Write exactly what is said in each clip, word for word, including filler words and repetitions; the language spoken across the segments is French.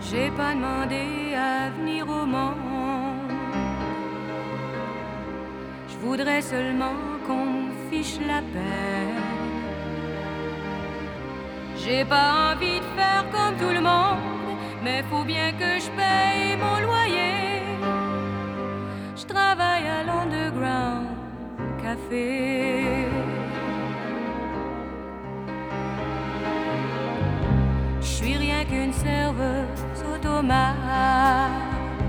J'ai pas demandé à venir au monde. Je voudrais seulement qu'on me fiche la paix. J'ai pas envie de faire comme tout le monde, mais faut bien que je paye mon loyer. Je travaille à l'Underground Café. Je suis rien qu'une serveuse automate.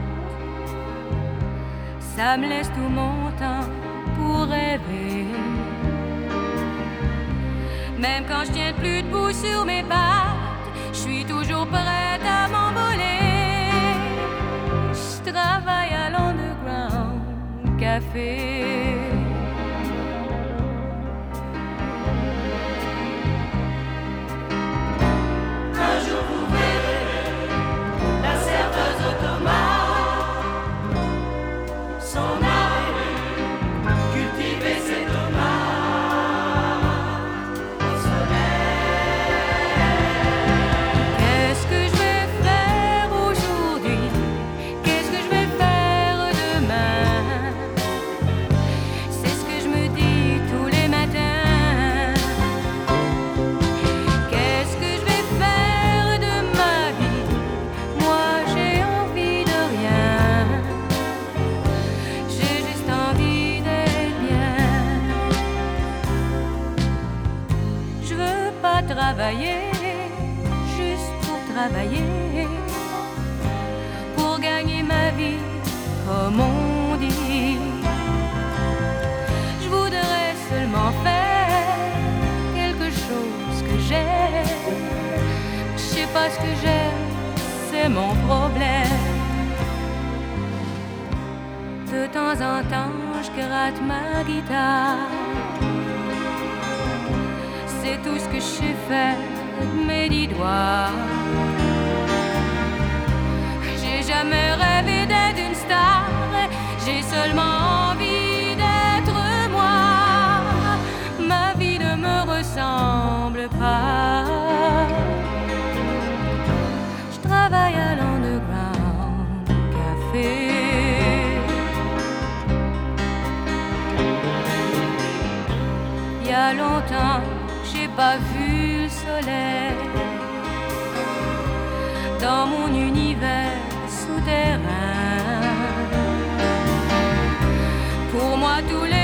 Ça me laisse tout mon temps pour rêver. Même quand je tiens plus debout sur mes pattes, je suis toujours prête à m'envoler. Je travaille à l'Underground Café. Un jour vous verrez la serveuse automate s'en aller cultiver ses tomates au soleil. Qu'est-ce que je vais faire aujourd'hui? Qu'est-ce que je vais faire demain? C'est ce que je me dis tous les matins. Qu'est-ce que je vais faire de ma vie? Moi j'ai envie de rien. J'ai juste envie d'être bien. Je veux pas travailler juste pour travailler, pour gagner ma vie comme on dit. Je voudrais seulement faire quelque chose que j'aime. Je sais pas ce que j'aime, c'est mon problème. De temps en temps, je gratte ma guitare. C'est tout ce que je sais faire de mes dix doigts. J'ai jamais rêvé d'être une star. J'ai seulement envie d'être moi. Ma vie ne me ressemble pas. Je travaille à l'Underground Café. Il y a longtemps, j'ai pas vu le soleil dans mon univers souterrain. Pour moi, tous les